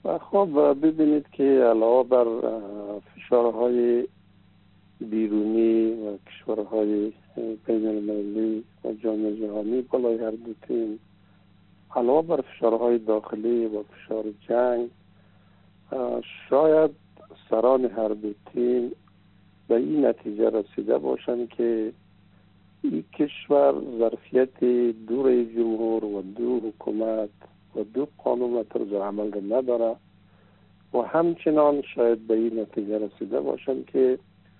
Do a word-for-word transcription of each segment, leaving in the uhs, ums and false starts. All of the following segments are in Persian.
و خب ببینید که علاوه بر فشارهای بیرونی و کشورهای بین المللی و جام جهانی بالای هر دو تیم، علاوه بر فشارهای داخلی و فشار جنگ، شاید سران هر دو تیم به این نتیجه رسیده باشند که این کشور ظرفیت دو رئیس جمهور و دو حکومت و دو قانون طرز عمل را نداره و همچنان شاید به این نتیجه رسیده باشند که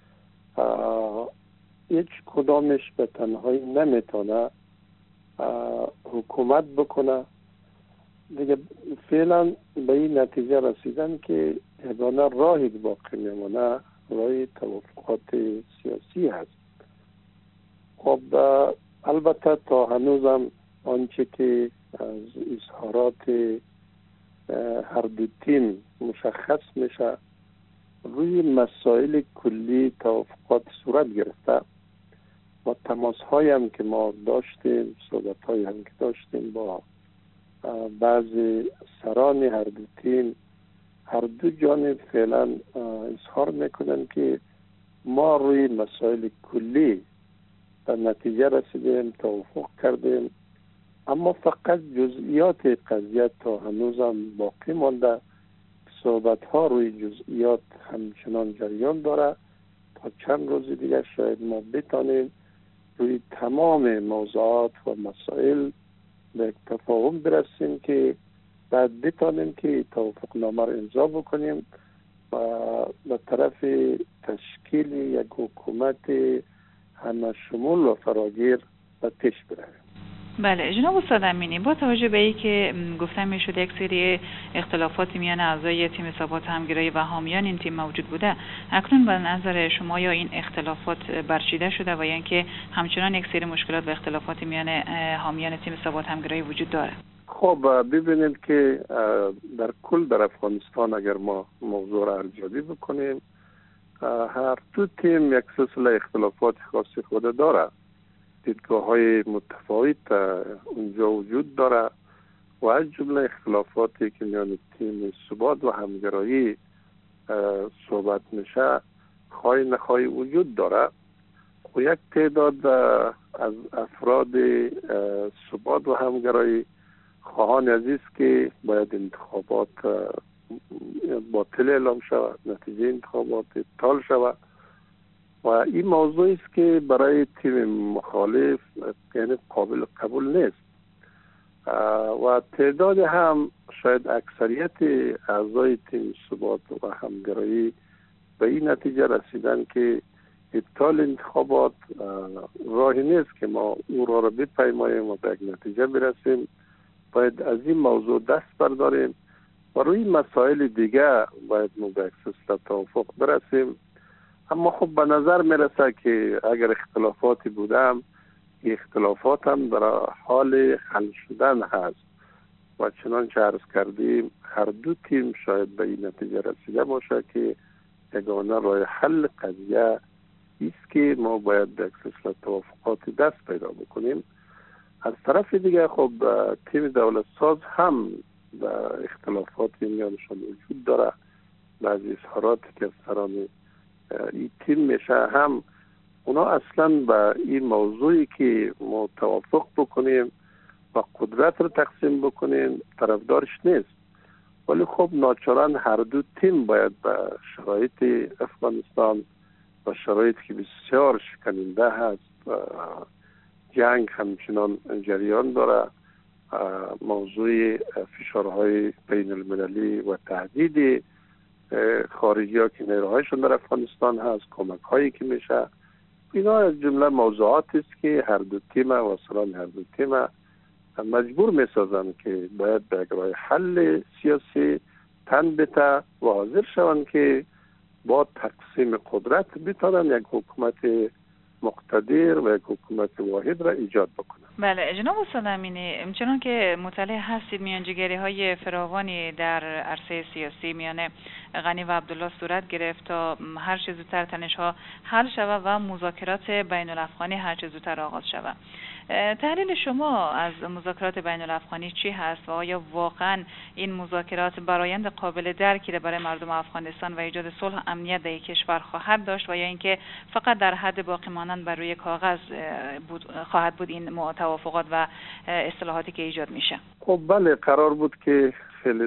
هیچ کدامش به تنهایی نمیتونه حکومت بکنه. دیگه فعلا به این نتیجه رسیدن که یگانه راهی باقی میمونه راه توافقات سیاسی هست. خب البته تا هنوزم آنچه که از اظهارات هر دو تیم مشخص میشه، روی مسائل کلی توافقات صورت گرفته و تماس هایی هم که ما داشتیم، صحبت هایی هم که داشتیم با بعضی سران هر دو تیم، هر دو جانب فعلا اظهار میکنن که ما روی مسائل کلی به نتیجه رسیدیم، توافق کردیم، اما فقط جزئیات قضیه تا هنوزم باقی مانده. صحبت ها روی جزئیات همچنان جریان داره. تا چند روز دیگر شاید ما بتانیم روی تمام موضوعات و مسائل به تفاهم برسیم که بعد بتانیم که توافق نامه را امضا بکنیم و به طرف تشکیل یک حکومت همه شمول و فراگیر به پیش برویم. بله جناب استاد امینی، با توجه به این که گفتم میشد یک سری اختلافات میان اعضای تیم ثبات همگرایی و حامیان این تیم موجود بوده، اکنون به نظر شما یا این اختلافات برچیده شده و یا اینکه همچنان یک سری مشکلات و اختلافات میان حامیان تیم ثبات همگرایی وجود داره؟ خب ببینید که در کل در افغانستان اگر ما موضوع را ارزیابی بکنیم، هر دو تیم یک سلسله اختلافات خاصی خود داره. دیدگاه های متفاوت اونجا وجود داره و از جمله اختلافاتی که میان تیم ثبات و همگرایی صحبت میشه خواهی نخواهی وجود داره و یک تعداد از افراد ثبات و همگرایی خواهان عزیز که باید انتخابات باطل اعلام شود، نتیجه انتخابات ابطال شود و این موضوعی است که برای تیم مخالف یعنی قابل قبول نیست و تعداد هم شاید اکثریت اعضای تیم ثبات و همگرایی به این نتیجه رسیدن که ابطال انتخابات راهی نیست که ما او را را بپیماییم و به یک نتیجه برسیم. باید از این موضوع دست برداریم و روی مسائل دیگه باید ما به یک سلسله توافق برسیم. اما خب به نظر میرسه که اگر اختلافاتی بودم، اختلافات هم در حال حل شدن هست و چنانچه عرض کردیم هر دو تیم شاید به این نتیجه رسیده باشه که یگانه راه حل قضیه است که ما باید به یک سلسله توافقات دست پیدا بکنیم. از طرف دیگه خب تیم دولت ساز هم به اختلافات میانشان وجود داره. بعضی اظهاراتی که از سران این تیم میشه هم اونا اصلا به این موضوعی که ما توافق بکنیم و قدرت رو تقسیم بکنیم طرفدارش نیست، ولی خب ناچارن هر دو تیم باید به شرایط افغانستان و شرایطی که بسیار شکننده هست، جنگ همچنان جریان داره، موضوع فشارهای بین المللی و تهدید خارجی ها که نیروهایشون در افغانستان هست، کمک هایی که میشه، اینا از جمله موضوعاتی است که هر دو تیم و سران هر دو تیم مجبور میسازن که باید به راه حل سیاسی تن بته و حاضر شوند که با تقسیم قدرت بتونن یک حکومت مقتدر و یک حکومت واحد را ایجاد بکنن. بله جناب استاد امینی، چنان که مطلع هستید میانجیگری های فراوانی در عرصه سیاسی میان غنی و عبدالله صورت گرفت تا هر چه زودتر تنش ها حل شود و مذاکرات بین الافغانی هر چه زودتر آغاز شود. تحلیل شما از مذاکرات بین الافغانی چی هست و آیا واقعا این مذاکرات برآیند قابل درکی برای مردم افغانستان و ایجاد صلح و امنیت در کشور خواهد داشت و یا اینکه فقط در حد باقی مانند بر روی کاغذ بود خواهد بود این توافقات و اصطلاحاتی که ایجاد میشه؟ خب بله، قرار بود که خیلی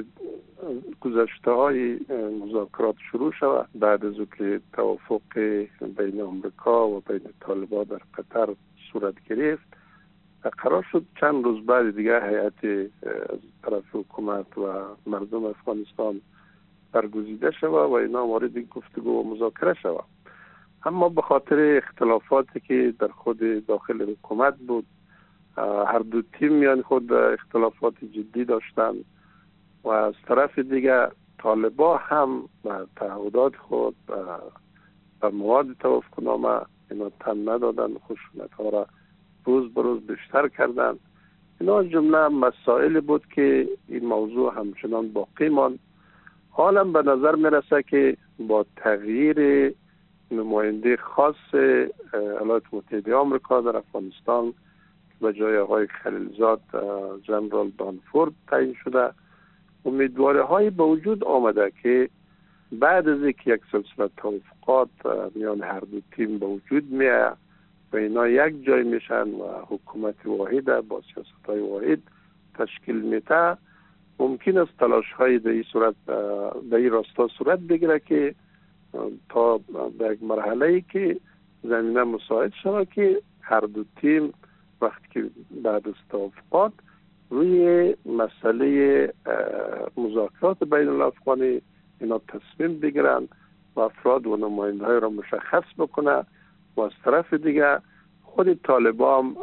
گذشته های مذاکرات شروع شود بعد از که توافق بین آمریکا و بین طالبان در قطر صورت گرفت. قرار شد چند روز بعد دیگه هیئت از طرف حکومت و مردم افغانستان برگزیده شود و اینا مورد گفتگو و مذاکره شود. اما به خاطر اختلافاتی که در خود داخل حکومت بود، هر دو تیم میان خود اختلافات جدی داشتند و از طرف دیگه طالبان هم به تعهدات خود و مواد توافقنامه اینا تن ندادن، خشونت ها را روز به روز بیشتر کردند. اینا جمله مسائل بود که این موضوع همچنان باقی ماند. حالا به نظر میرسه که با تغییر نماینده خاص ایالات متحده آمریکا در افغانستان به جای آقای خلیلزاد جنرال دانفورد تعیین شده، امیدواری های به وجود آمده که بعد از اینکه یک سلسله توافقات میان هر دو تیم به وجود میاد و اینا یک جای میشن و حکومت واحد با سیاست های واحد تشکیل میده، ممکن است تلاش های در این صورت در این راستا صورت بگیره که تا به یک مرحله ای که زمینه مساعد شود که هر دو تیم وقتی که بعد از توافقات روی مسئله مذاکرات بین الافغانی اینا تصمیم بگیرن و افراد و نماینده های را مشخص بکنه و از طرف دیگه خود طالبان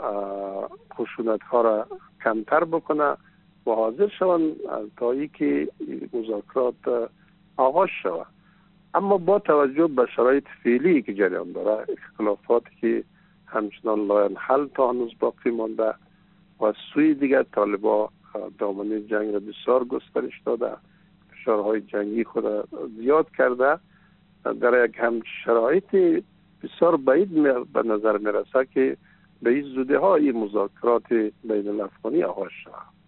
خشونت ها را کمتر بکنه و حاضر شوند تا ای که مذاکرات آغاز شود. اما با توجه به شرایط فعلی که جریان داره، اختلافاتی که همچنان لاینحل تا هنوز باقی مانده و از سوی دیگر طالبان دامنه جنگ را بسیار گسترش داده، فشارهای جنگی خود را زیاد کرده، در یک هم شرایط بسیار بعید به نظر میرسه که به این زوده ها این مذاکرات بین الافغانی آغاز شود.